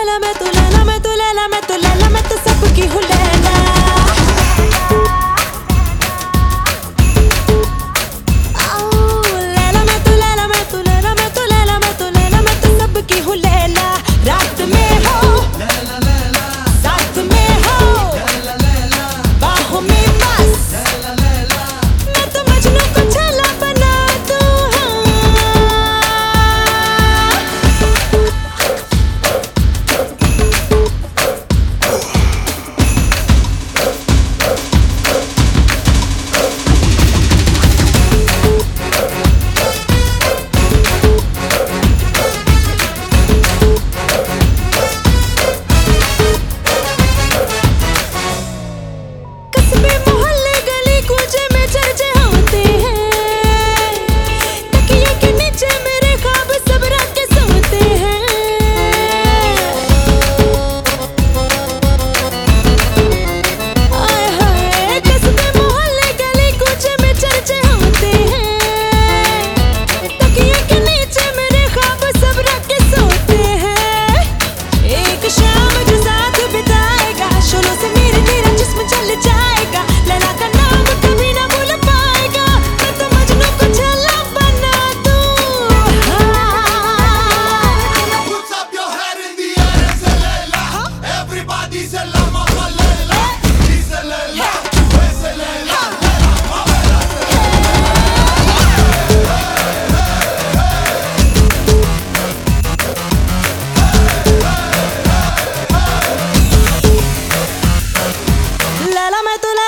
लैला मैं तू लैला मैं तू लैला मैं तू लैला मैं तू सबकी हूँ लैला। लैला मैं तू लैला मैं तू लैला मैं तू लैला मैं तू लैला मैं तू सबकी हूँ लैला। रात में हो साथ में हो बाहों में बस मैं तो मजनू को छला बना दूँ।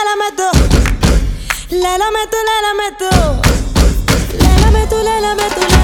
लैला मैं तू लैला मैं तू लैला मैं तू लैला मैं तू